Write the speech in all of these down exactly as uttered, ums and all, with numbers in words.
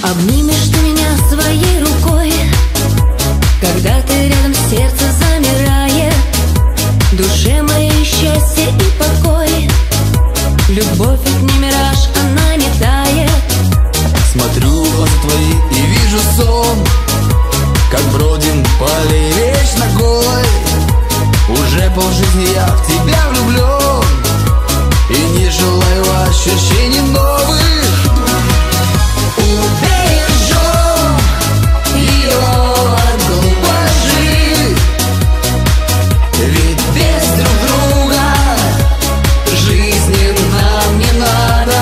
Обнимешь ты меня своей рукой, когда ты рядом, сердце замирает. Душе моей счастье и покой. Любовь — это не мираж, она не тает. Смотрю в глаза твои и вижу сон, как бродим по аллее вечно голой. Уже полжизни я в тебя влюблен и не желаю ощущений новых. Убережем ее от глупой лжи, ведь без друг друга жизни нам не надо.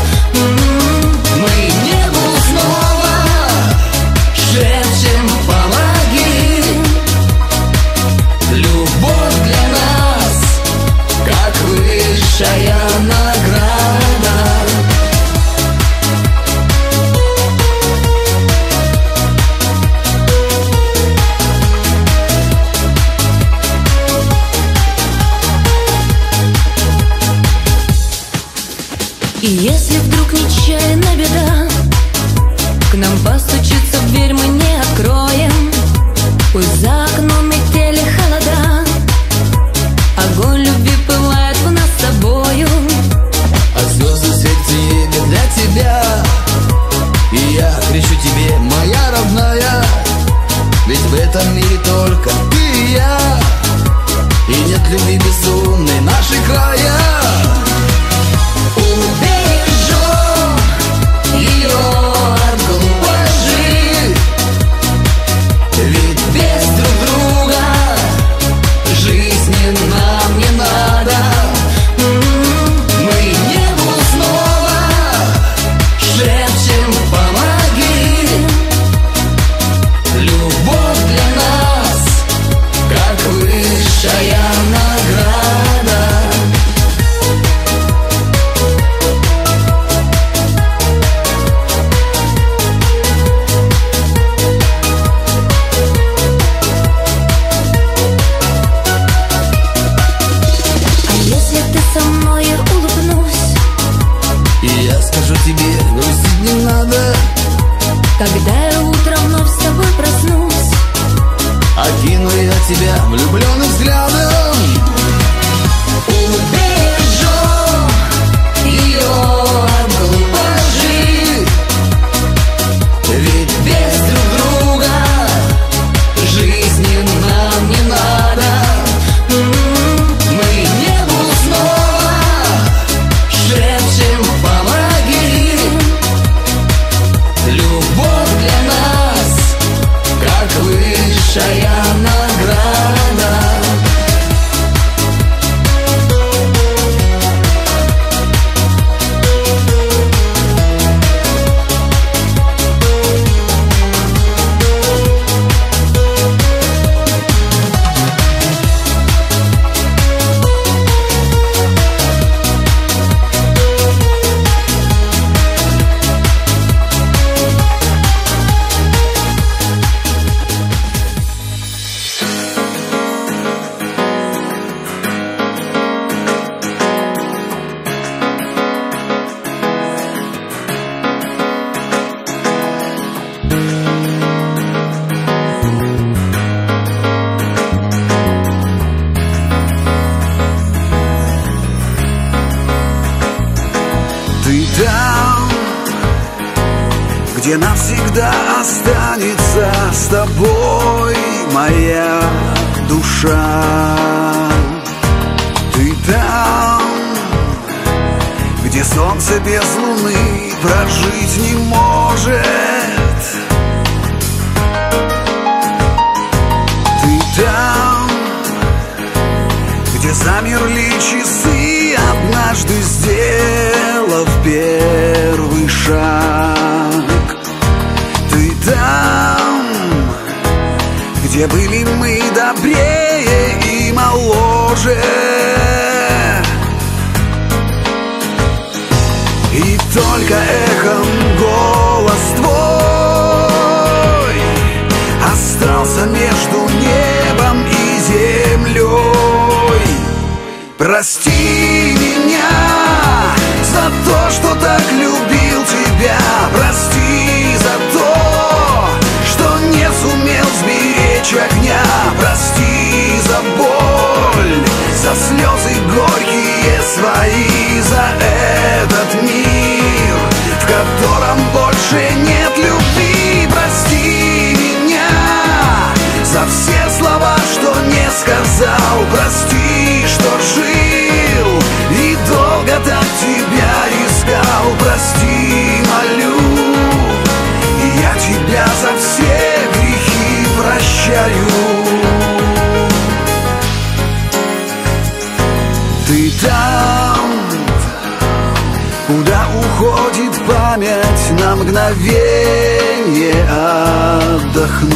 Мы небу снова шепчем «помоги». Любовь для нас как высшая награда. И если вдруг нечаянно беда к нам постучится в дверь, мы не откроем. Пусть за окном метели холода, огонь любви пылает в нас с собою. А звезды светят в небе для тебя, и я кричу тебе, моя родная, ведь в этом мире только ты и я, и нет любви безумной наши края. Убережем ее от глупой лжи, ведь без друг друга жизни нам не надо. Мы небу снова шепчем «помоги». Любовь для нас как высшая награда. А если ты со мной, я улыбнусь, И я скажу тебе, грустить не надо, когда я утром вновь с тобой проснусь. окину я тебя влюбленным взглядом. Убережем ее от глупой лжи, ведь без друг друга жизни нам не надо. Мы небу снова шепчем «помоги». Любовь для нас как высшая награда. Ты там, где навсегда останется с тобой моя душа. Ты там, где солнце без луны прожить не может. Ты там, где замерли часы, однажды сделав первый шаг. Ты там, где были мы добрее и моложе, и только эхом голос твой остался между небом и землей. Прости меня за то, что так любил тебя. Прости за больше нет любви. Прости меня за все слова, что не сказал. Прости, что жил и долго так тебя искал. Прости, молю, я тебя за все грехи прощаю. Ты там, куда уходит память на мгновение отдохнуть.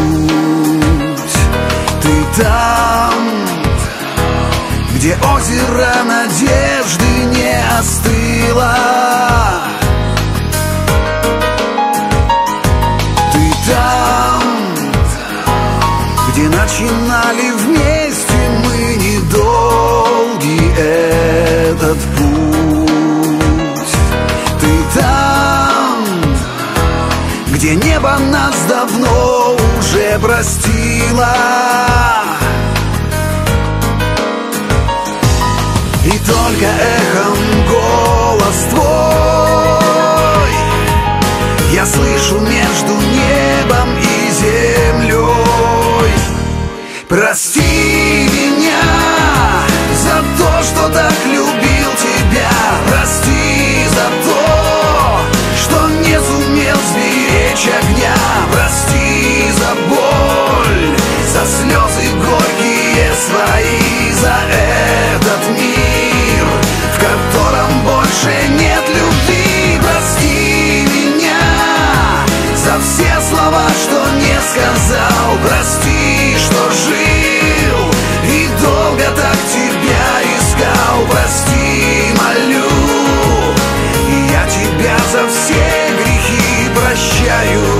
Ты там, где озеро надежды не остыло. Ты там, где начинали вместе мы недолгий этот путь. Ты там, где небо нас давно уже простило. И только эхом голос твой я слышу между небом и землей. Прости меня за то, что так любил тебя. Прости за то, что не сумел сберечь огня. Прости за боль, за слезы горькие свои, за этот мир, в котором больше нет любви. Прости меня за все слова, что не сказал. Прости, что жил и долго так тебя искал. Прости, молю, я тебя за все грехи прощаю.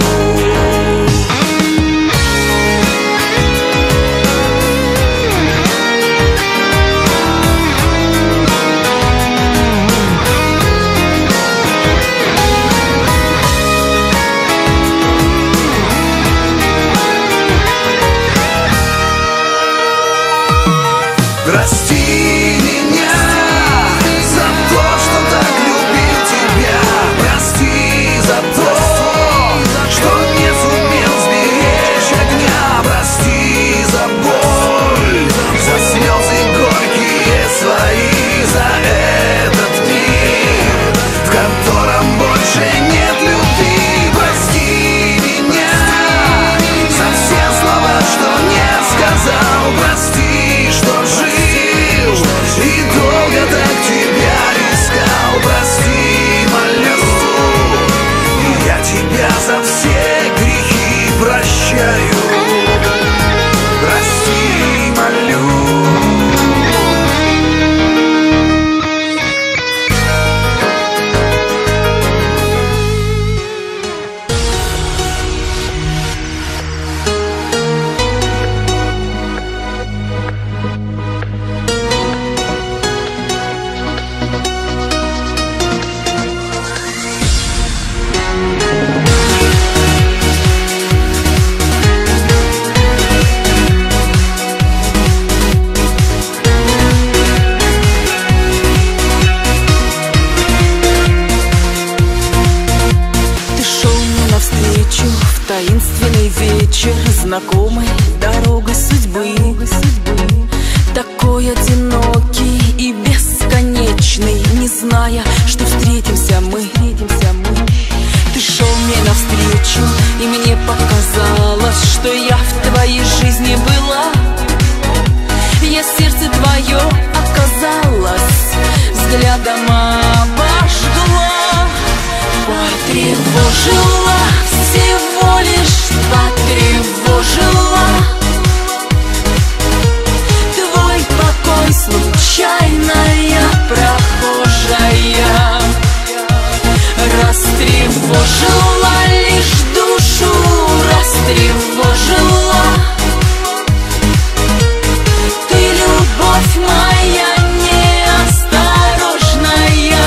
Прости меня за то, что так любил тебя. Прости за то, что не сумел сберечь огня. Прости за боль, за слезы горькие свои, за этот мир, в котором больше нет любви. Прости меня за все слова, что не сказал. Прости, что жил и долго так тебя искал. Прости, молю, я тебя за все грехи прощаю. Прости, молю. Таинственный вечер, знакомой дорогой судьбы, такой одинокий и бесконечный, не зная, что встретимся мы. Ты шел мне навстречу, и мне показалось, что я в твоей жизни была. Я сердце твое оказалось, взглядом обожгла, потревожила, всего лишь потревожила. Твой покой, случайная прохожая, растревожила, лишь душу растревожила. Ты, любовь моя неосторожная,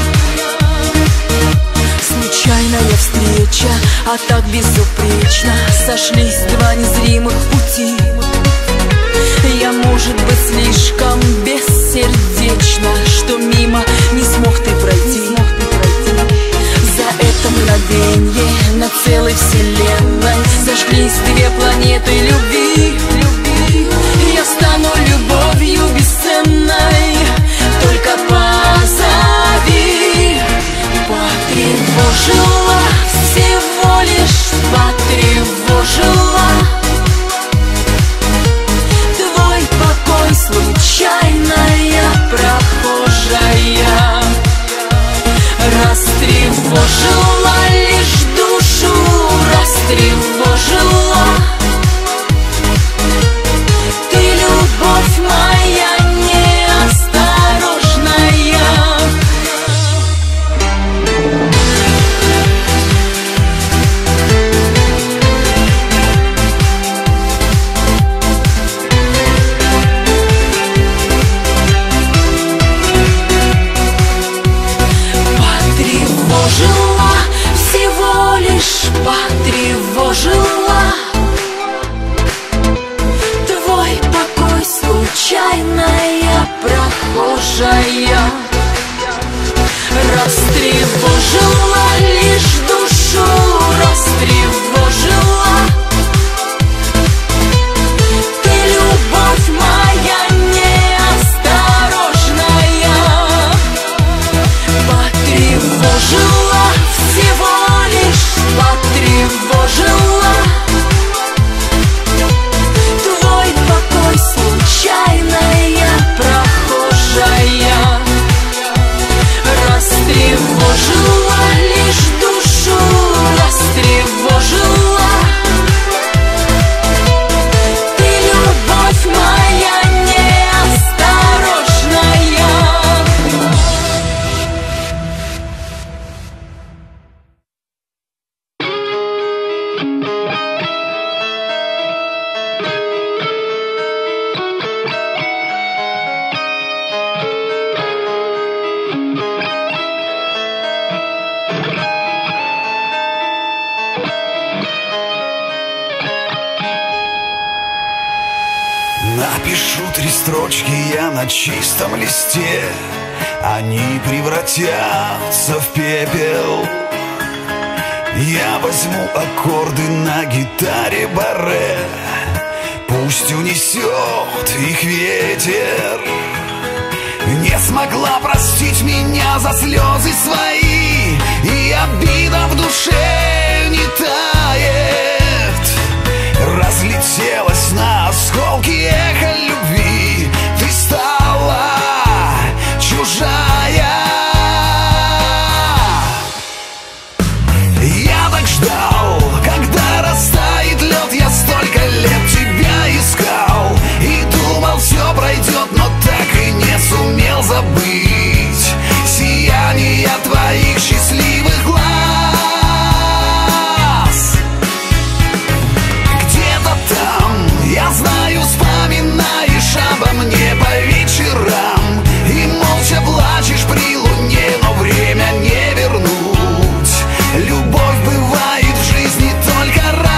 случайная встреча, а так безупречно сошлись два незримых пути. Я, может быть, слишком бессердечна, что мимо не смог ты пройти. За это мгновение целой вселенной. Сошлись две планеты любви. Я стану любовью бесценной. Только позови. Потревожила, всего лишь потревожила. Твой покой, случайная прохожая. Растревожила лишь душу, растревожила. Ты любовь моя неосторожная. Потревожила, всего лишь потревожила. Твой покой, случайная прохожая. Растревожила лишь душу, растревожила. Ты любовь моя неосторожная. Потревожила, всего лишь потревожила. Твой покой, случайная прохожая. Растревожила лишь душу, растревожила. Ты любовь моя неосторожная. Напишу три строчки я на чистом листе, они превратятся в пепел. Я возьму аккорды на гитаре барре, пусть унесет их ветер. Не смогла простить меня за слезы свои, и обида в душе не тает. Разлетелась на осколки эхо любви. Ты стала чужая. Я так ждал, когда растает лед. Я столько лет тебя искал и думал, все пройдет, но так и не сумел забыть сияние твоих счастливых глаз. Я знаю, вспоминаешь обо мне по вечерам и молча плачешь при луне, но время не вернуть. Любовь бывает в жизни только раз.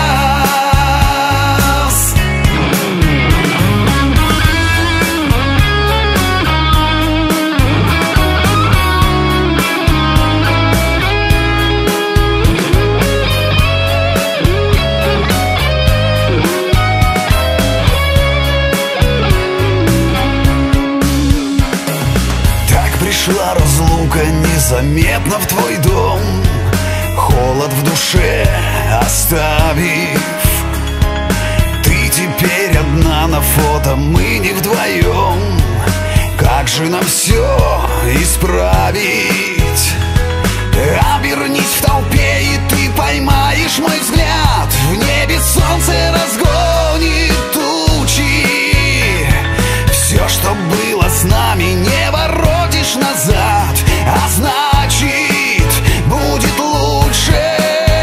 Пришла разлука незаметно в твой дом, холод в душе оставив. Ты теперь одна на фото, мы не вдвоем. Как же нам все исправить? Обернись в толпе, и ты поймаешь мой взгляд. В небе солнце разгонит тучи. Все, что было с нами, не воротишь назад, а значит, будет лучше.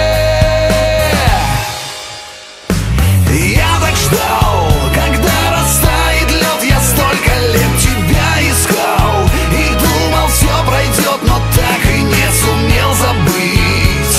Я так ждал, когда растает лед. Я столько лет тебя искал и думал, все пройдет, но так и не сумел забыть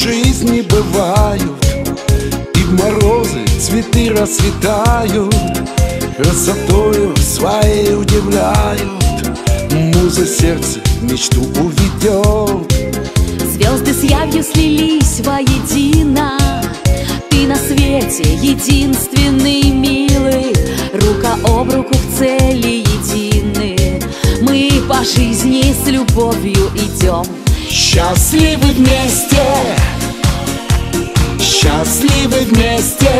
жизни бывают, и в морозы цветы расцветают, красотою своей удивляют. Муза сердце мечту уведет. Звезды с явью слились воедино. Ты на свете единственный милый, рука об руку в цели едины. Мы по жизни с любовью идем. Счастливы вместе, счастливы вместе,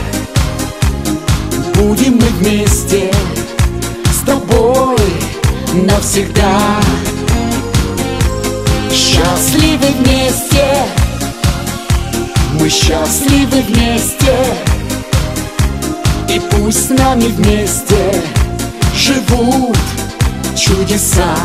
будем мы вместе с тобой навсегда. Счастливы вместе, мы счастливы вместе, и пусть с нами вместе живут чудеса.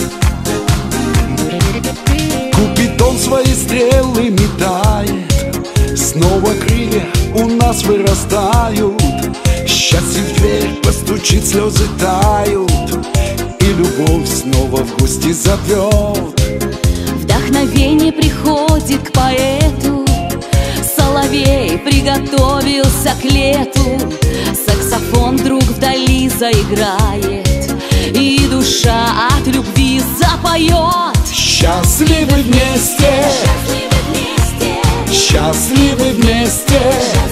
Купидон свои стрелы метает, снова крылья у нас вырастают. Счастье в дверь постучит, слезы тают, и любовь снова в гости зовет. Вдохновение приходит к поэту, соловей приготовился к лету. Саксофон вдруг вдали заиграет, и душа от любви запоет. Счастливы вместе, счастливы вместе,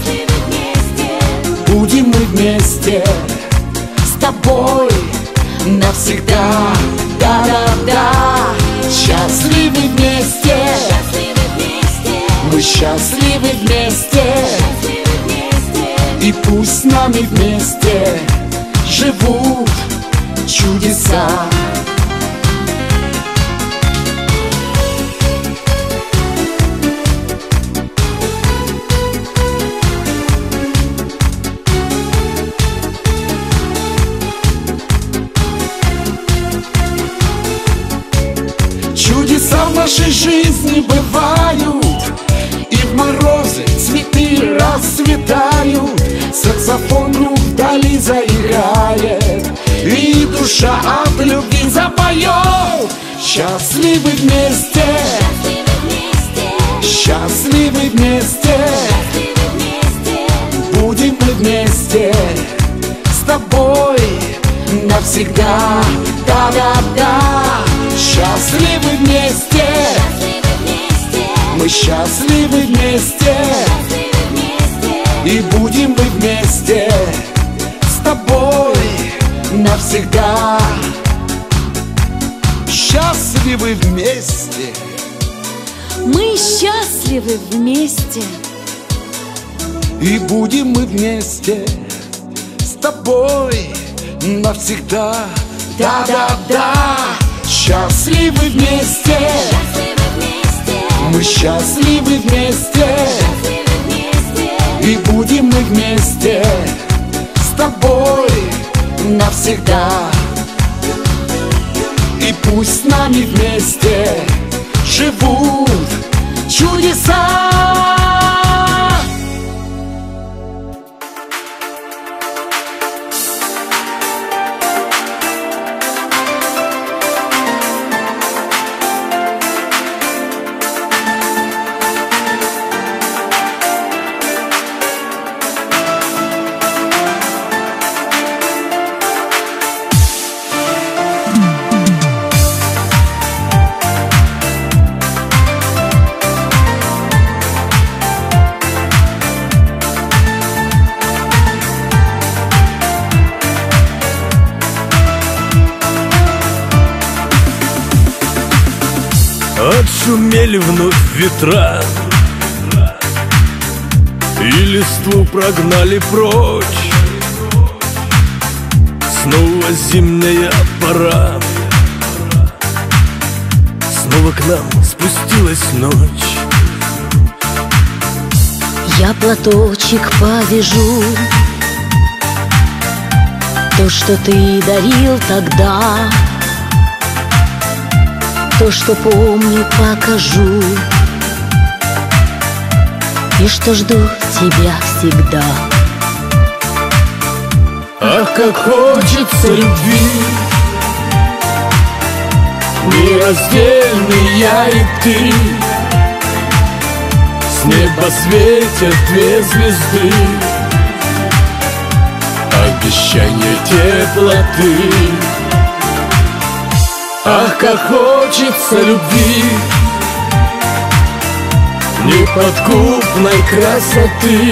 будем мы вместе с тобой навсегда. Да-да-да. Счастливы вместе, мы счастливы вместе, и пусть с нами вместе живут чудеса. Чудеса в нашей жизни бывают, и в морозы цветы расцветают. Саксофон вдруг вдали заиграет, и душа от любви запоет. Счастливы вместе, счастливы вместе, будем мы вместе с тобой навсегда. Да-да-да. Счастливы вместе, мы счастливы вместе, и будем мы вместе с тобой навсегда. Счастливы вместе, Мы счастливы вместе, и будем мы вместе с тобой навсегда. Да-да-да. Счастливы вместе, мы счастливы вместе, и будем мы вместе с тобой навсегда. И пусть с нами вместе живут чудеса. Отшумели вновь ветра, и листву прогнали прочь. Снова зимняя пора, снова к нам спустилась ночь. я платочек повяжу. То, что ты дарил тогда, то, что помню, покажу, и что жду тебя всегда. Ах, как хочется любви, нераздельный я и ты. С неба светят две звезды, обещание теплоты. Ах, как хочется любви, неподкупной красоты.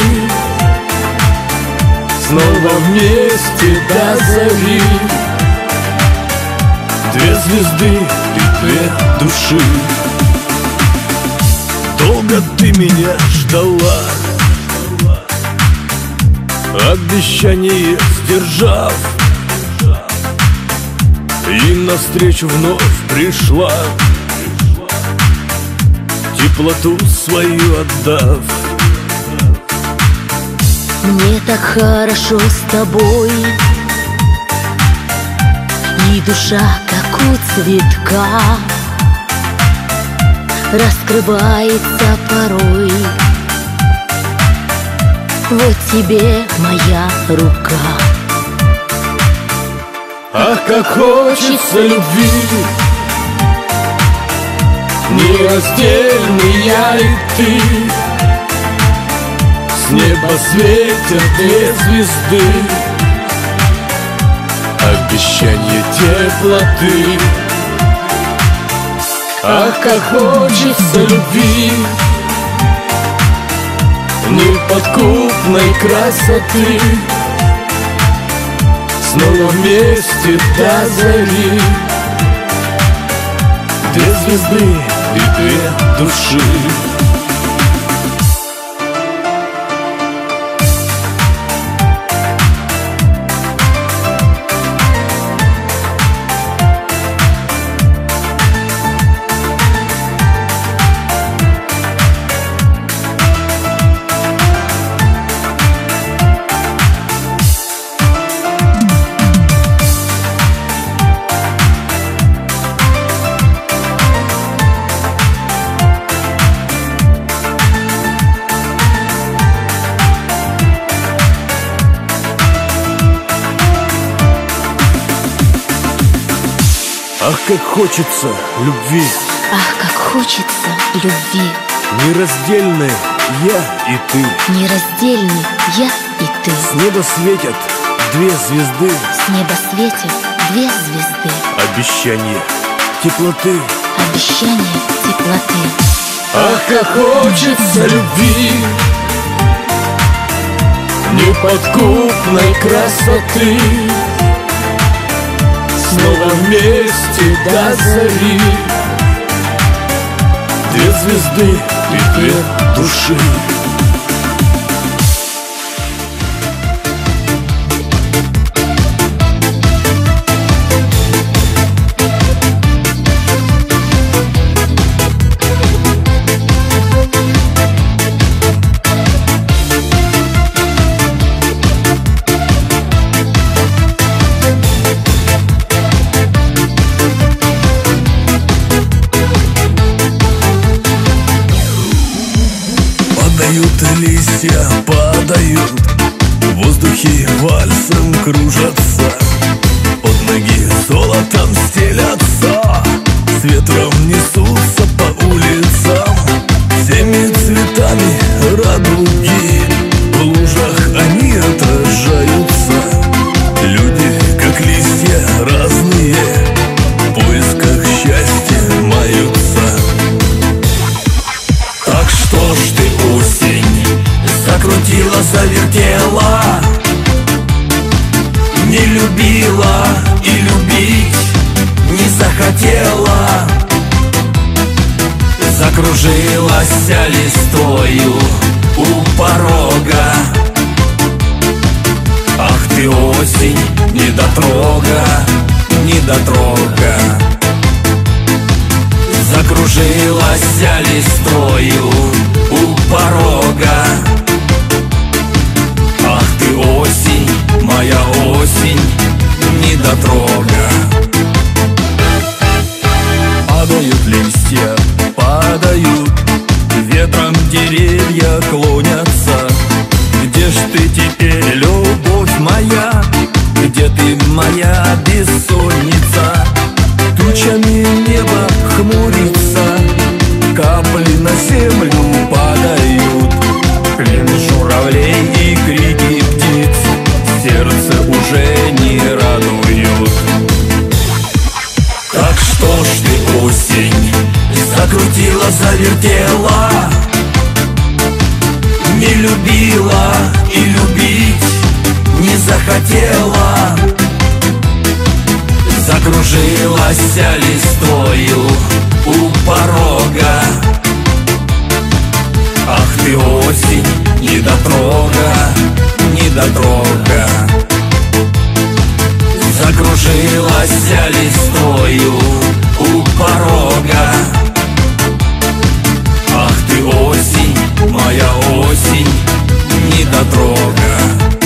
Снова вместе до зари, две звезды и две души. Долго ты меня ждала, обещание сдержав, и навстречу вновь пришла, теплоту свою отдав. Мне так хорошо с тобой, и душа, как у цветка, раскрывается порой. Вот тебе моя рука. Ах, как хочется любви, нераздельный я и ты. С неба светят две звезды, обещание теплоты. Ах, как хочется любви, неподкупной красоты. Снова вместе до зари, две звезды и две души. Ах, как хочется любви, Ах, как хочется любви, нераздельные я и ты. нераздельный я и ты. С неба светят две звезды, С неба светят две звезды, обещание теплоты. обещание теплоты. Ах, как хочется любви, неподкупной красоты. Снова вместе до зари, две звезды и две души. Падают листья, падают, в воздухе вальсом кружатся, под ноги золотом стелятся, с ветром несутся по улицам, всеми цветами радуги, в лужах они отражаются. Люди, как листья разные, в поисках счастья маются. Так что ж ты, осень, закрутила, завертела, не любила и любить не захотела, закружилась листвою у порога. Ах ты, осень, недотрога, недотрога, закружилась листвою у порога. Ах ты, осень, моя осень, недотрога. Падают листья, падают, ветром деревья клонятся. Где ж ты теперь, любовь моя? Где ты, моя бессонница? Тучами небо хмурится, капли на землю падают. Не любила и любить не захотела. Закружилась листвою у порога. Ах ты, осень, недотрога, недотрога. Закружилась листвою у порога. Ах ты, осень, моя осень, недотрога.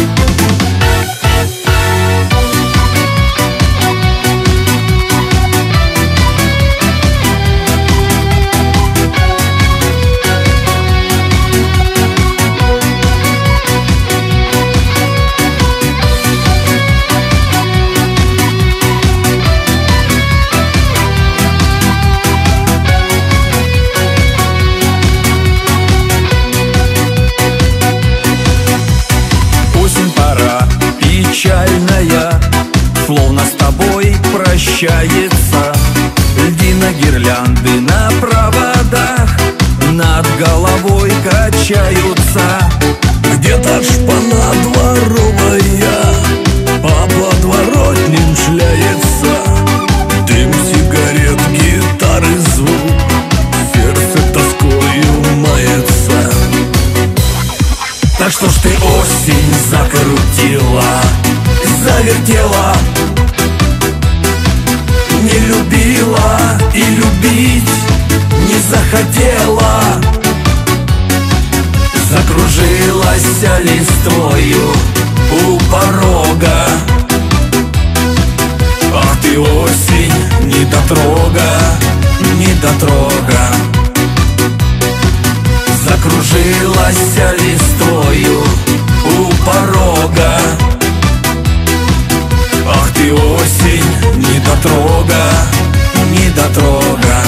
Печальная, словно с тобой прощается. Льдина гирлянды на проводах над головой качаются. Где-то шпана дворовая по подворотням шляется. Дым сигарет, гитары звук, сердце тоскою мается. Так что ж ты, осень, закрутила, завертела. Не любила и любить не захотела. Закружилась листвою у порога. Ах ты, осень, недотрога, недотрога. Закружилась листвою у порога. Ах ты, осень, недотрога, недотрога.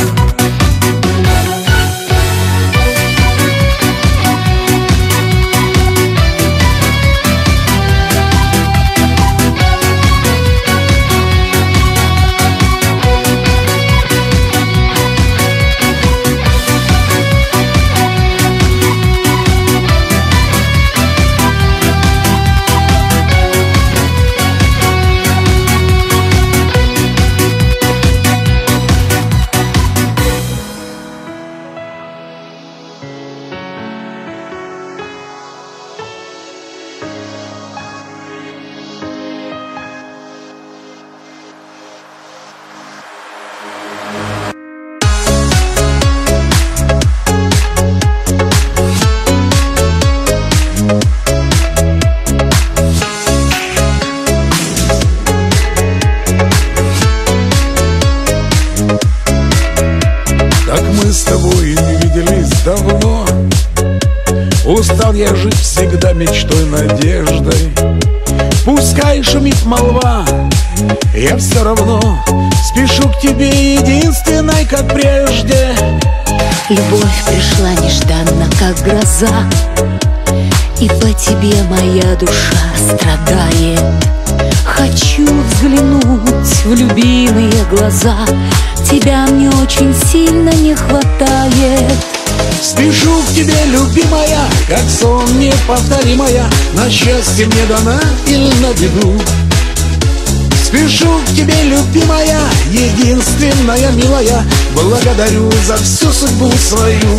Давно устал я жить всегда мечтой, надеждой. Пускай шумит молва, я все равно спешу к тебе, единственной, как прежде. Любовь пришла нежданно, как гроза, и по тебе моя душа страдает. Хочу взглянуть в любимые глаза, тебя мне очень сильно не хватает. Спешу к тебе, любимая, как сон неповторимая, на счастье мне дана или на беду. Спешу к тебе, любимая, единственная милая, благодарю за всю судьбу свою.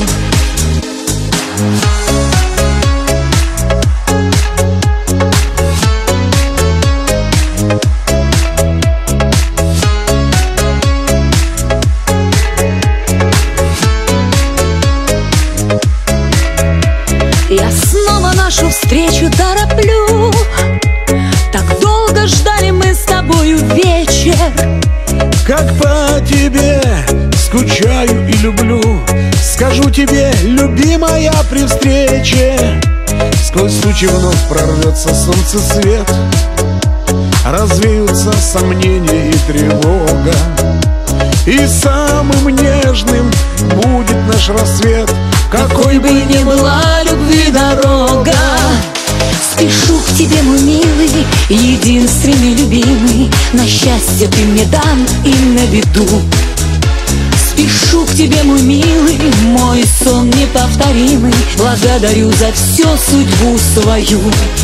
Я снова нашу встречу тороплю. Так долго ждали мы с тобою вечер. Как по тебе скучаю и люблю, скажу тебе, любимая, при встрече. Сквозь тучи вновь прорвется солнце свет, развеются сомнения и тревога, и самым нежным будет наш рассвет, какой бы ни была любви дорога. Спешу к тебе, мой милый, единственный любимый, на счастье ты мне дан и на беду. Спешу Спешу к тебе, мой милый, мой сон неповторимый. Благодарю за все судьбу свою.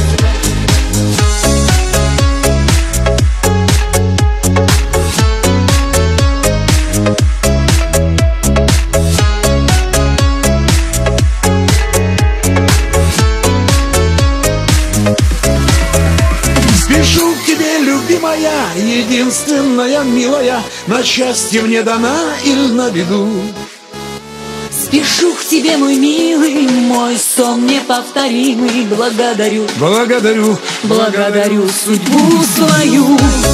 Спешу к тебе, любимая, единственная милая, на счастье мне дана или на беду. Спешу к тебе, мой милый, мой сон неповторимый. Благодарю, Благодарю, благодарю судьбу свою.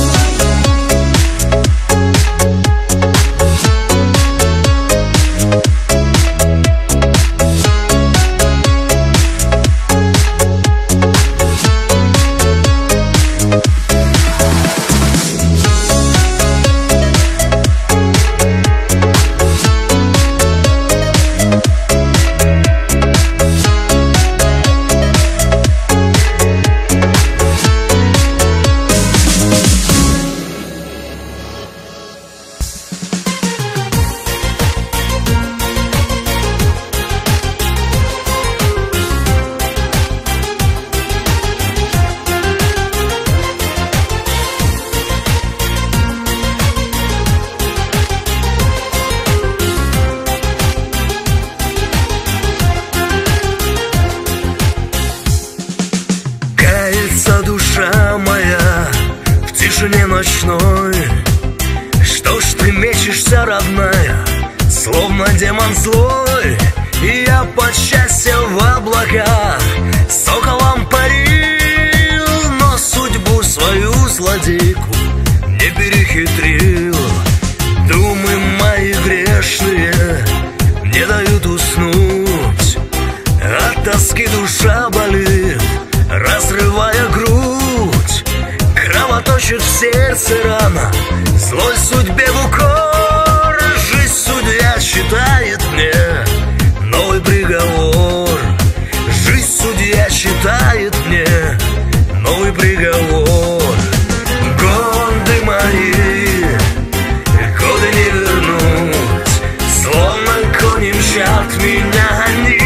Душа моя в тишине ночной. Что ж ты мечешься, родная, словно демон злой? И я под счастье в облаках соколом парил, но судьбу свою злодейку не перехитрил. Думы мои грешные не дают уснуть, от тоски душа болит, разрывая грудь. Кровоточит в сердце рана, злой судьбе в укор. Жизнь судья читает мне новый приговор. Жизнь судья читает мне новый приговор. Годы мои, годы не вернуть, словно кони мчат меня они.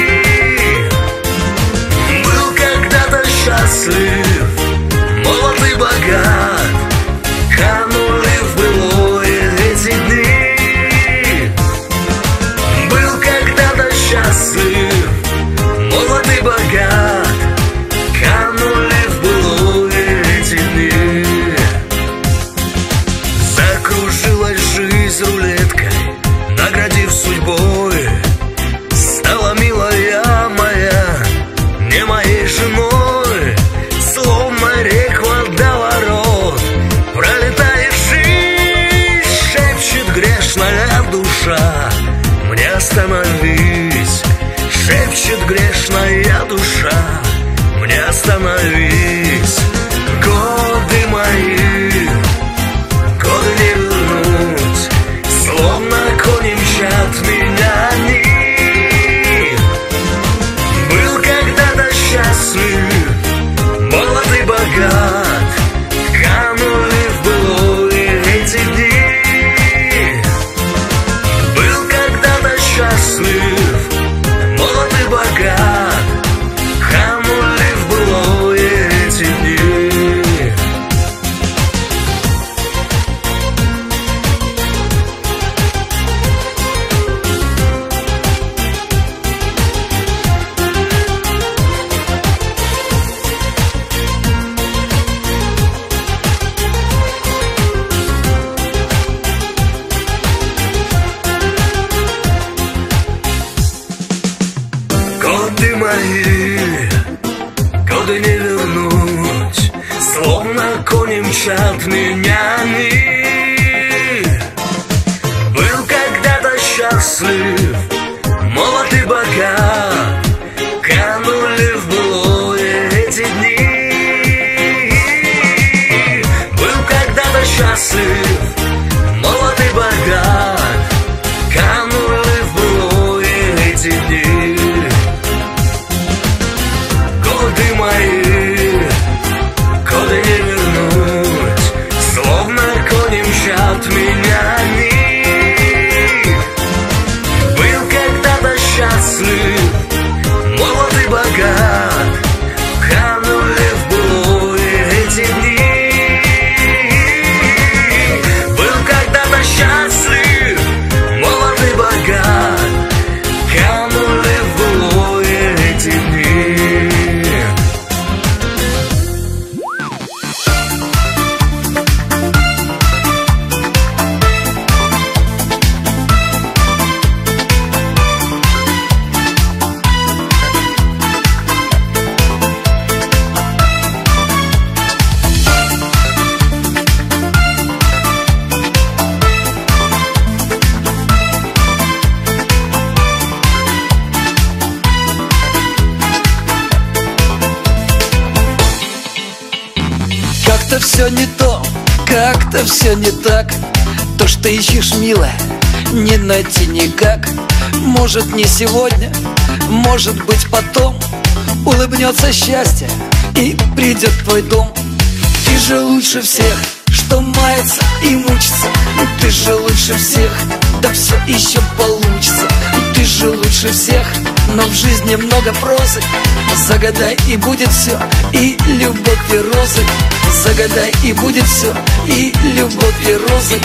Счастлив, молод и богат, канули в былое эти дни. Был когда-то счастлив, молод и богат, канули в былое эти дни. Закружилась жизнь рулеткой, наградив судьбой. Стала милая моя не моей женой. Мне остановись, шепчет грешная душа. Мне остановись. Годы мои, годы не вернуть, словно кони мчат меня они. Был когда-то счастлив, молод и богат, канули в былое эти дни. Счастлив, молод и богат, канули в былое эти дни. Годы мои, годы не вернуть, словно кони мчат меня они. Был когда-то счастлив, молод и богат, канули в былое эти дни. Был когда-то счастлив, молод и богат, канули в былое эти дни. Годы мои, годы не вернуть, словно кони все не то, как-то все не так. То, что ищешь, милая, не найти никак. Может, не сегодня, может быть, потом улыбнется счастье и придет в твой дом. Ты же лучше всех, что мается и мучится. Ты же лучше всех, да все еще получится. Ты же лучше всех, но в жизни много прозы. Загадай, и будет все, и любовь, и розы. Загадай, и будет все, и любовь, и розы.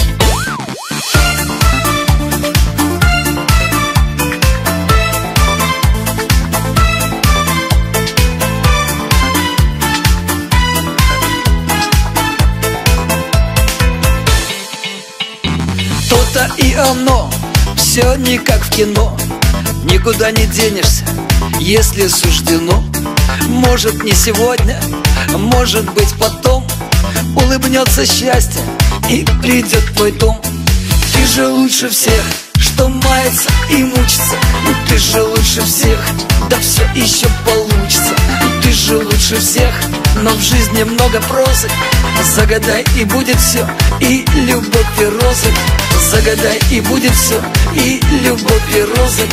То-то и оно, все не как в кино. Никуда не денешься, если суждено. Может, не сегодня, может быть, потом улыбнется счастье и придет в твой дом. Ты же лучше всех, что мается и мучится. Ты же лучше всех, да все еще получится. Ты же лучше всех, но в жизни много прозы. Загадай, и будет все, и любовь, и розы. Загадай, и будет все, и любовь, и розы.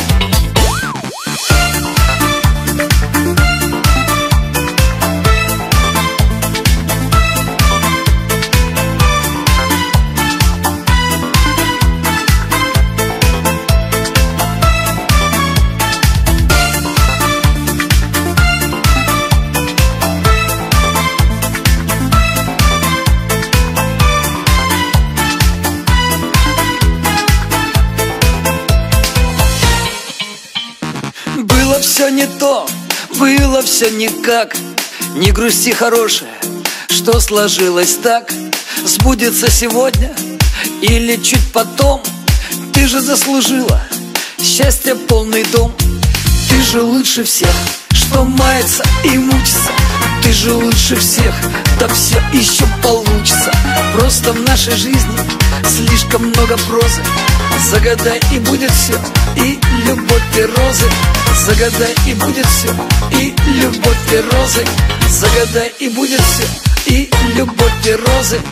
Было все не то, было все никак. Не грусти, хорошая, что сложилось так. Сбудется сегодня или чуть потом. Ты же заслужила счастье, полный дом. Ты же лучше всех, что мается и мучится. Ты же лучше всех, да все еще получится. Просто в нашей жизни слишком много прозы. Загадай, и будет все, и любовь, и розы. Загадай, и будет все, и любовь, и розы. Загадай, и будет все, и любовь, и розы.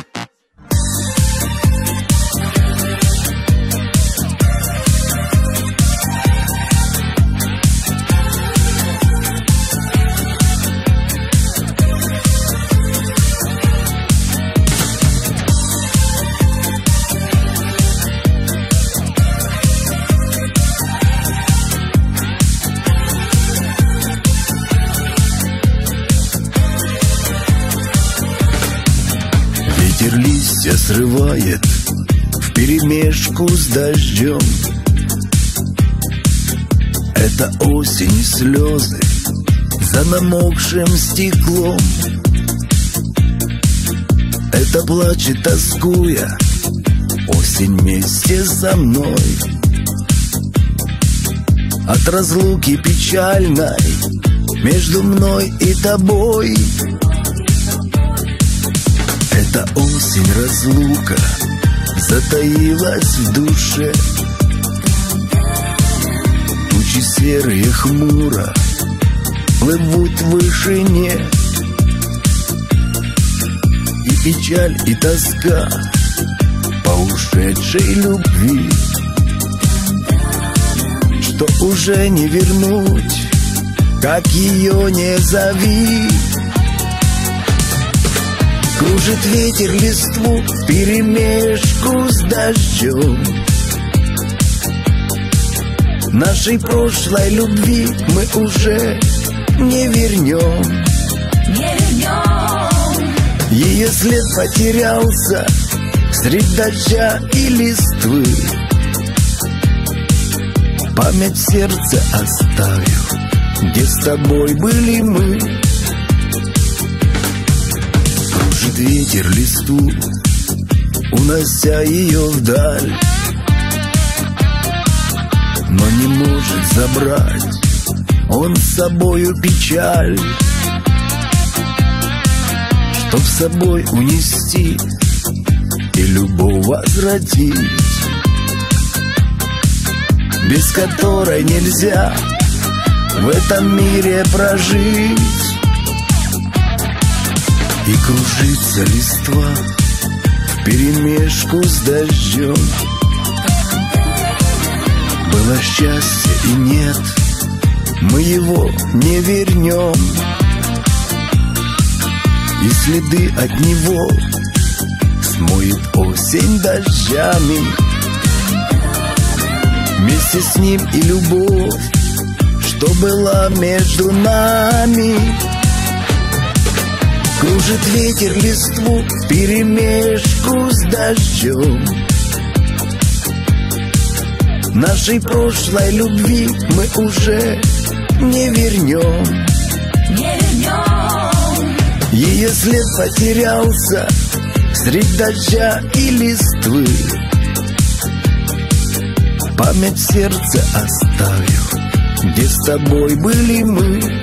Ветер листья срывает вперемешку с дождем. Это осень и слезы за намокшим стеклом. Это плачет, тоскуя, осень вместе со мной. От разлуки печальной между мной и тобой. Эта осень разлука затаилась в душе. Тучи серые хмуро плывут в вышине. И печаль, и тоска по ушедшей любви, что уже не вернуть, как ее не зови. Кружит ветер листву вперемешку с дождем. Нашей прошлой любви мы уже не вернем. Не вернем. Ее след потерялся средь дождя и листвы. Память в сердце оставил, где с тобой были мы. Кружит ветер листву, унося ее вдаль, но не может забрать он с собою печаль. Чтоб с собой унести и любовь возвратить, без которой нельзя в этом мире прожить. И кружится листва вперемешку с дождем. Было счастье и нет, мы его не вернем. И следы от него смоет осень дождями. Вместе с ним и любовь, что была между нами. Кружит ветер листву вперемешку с дождем. Нашей прошлой любви мы уже не вернем. Не вернем. Ее след потерялся средь дождя и листвы. Память в сердце оставил, где с тобой были мы.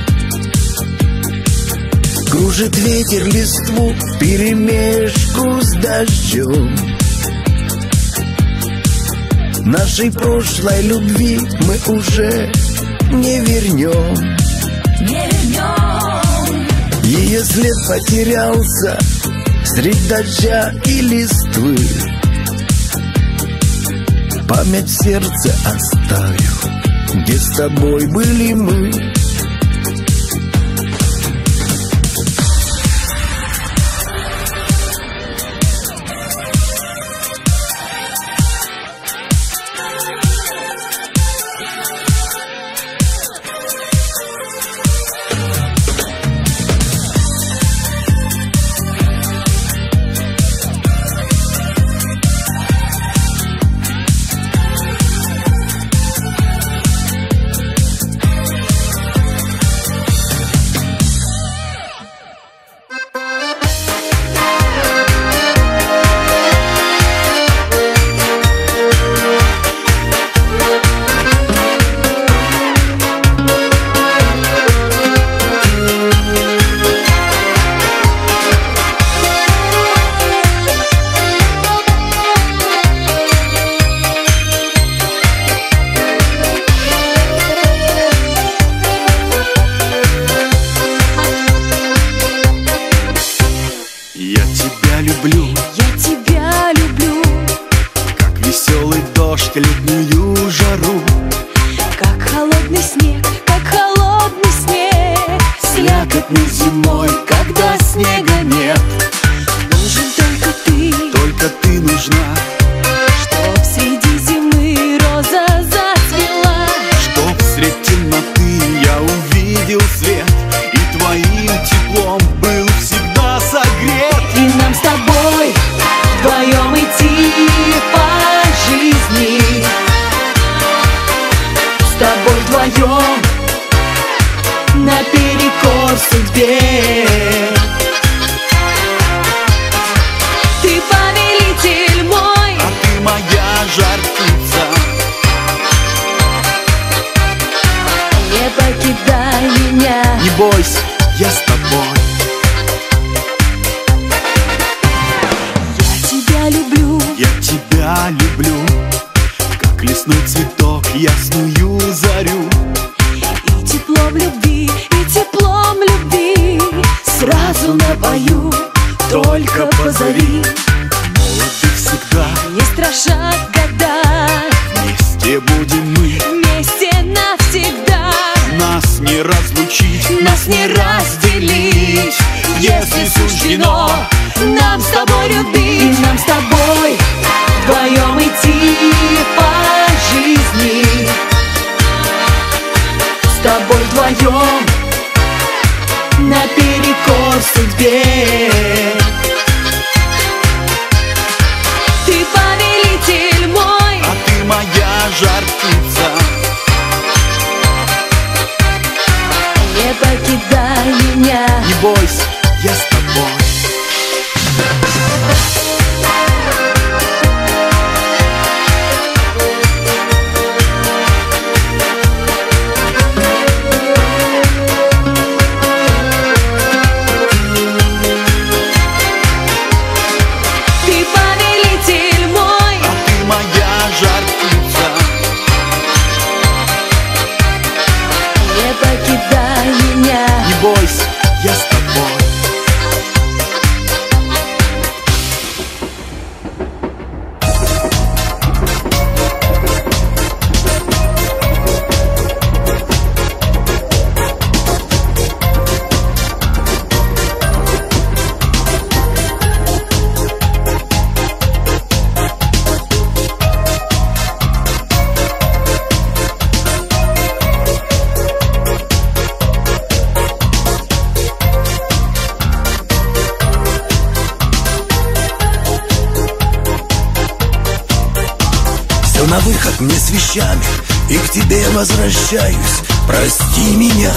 Кружит ветер листву вперемешку с дождем. Нашей прошлой любви мы уже не вернем. Не вернем. Ее след потерялся средь дождя и листвы. Память в сердце оставил, где с тобой были мы. бойся, я с тобой. мне с вещами, и к тебе возвращаюсь. Прости меня.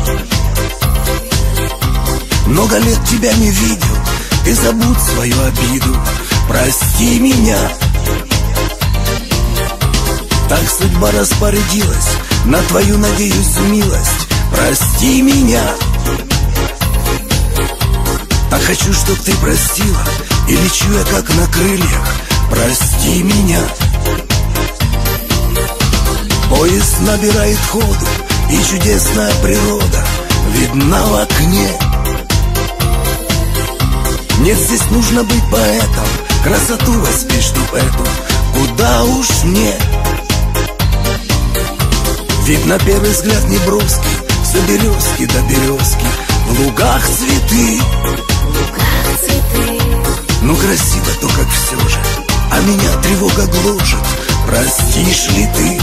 Много лет тебя не видел, ты забудь свою обиду. Прости меня. Так судьба распорядилась, на твою, надеюсь, милость. Прости меня. Так хочу, чтоб ты простила, и лечу я как на крыльях. Прости меня. Поезд набирает ходу, и чудесная природа видна в окне. Нет, здесь нужно быть поэтом, красоту воспеть, чтоб эту, куда уж мне. Вид на первый взгляд не броский, все березки до березки, в лугах цветы. Ну красиво то, как все же, а меня тревога гложет. Простишь ли ты?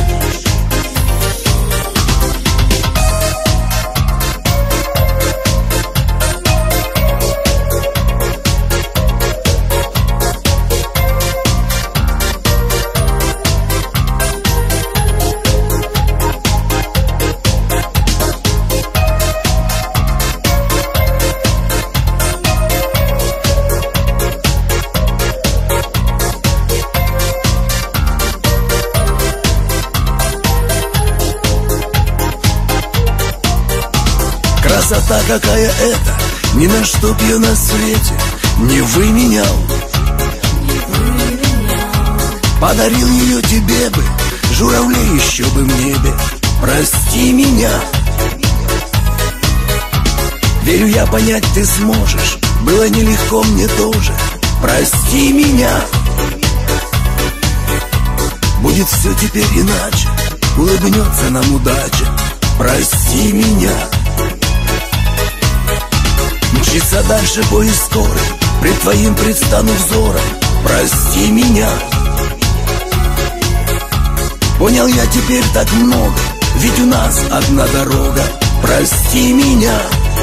Красота какая это, ни на что б я на свете не выменял. Подарил ее тебе бы, журавлей еще бы в небе. Прости меня. Верю я, понять ты сможешь, было нелегко мне тоже. Прости меня. Будет все теперь иначе, улыбнется нам удача. Прости меня. Мчится дальше поезд скорый, пред твоим предстану взором. Прости меня. Понял я теперь так много, ведь у нас одна дорога. Прости меня.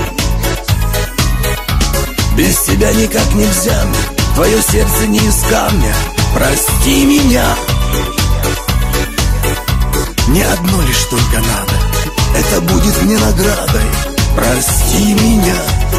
Без тебя никак нельзя мне, твое сердце не из камня. Прости меня. Не одно лишь только надо, это будет мне наградой. Прости меня.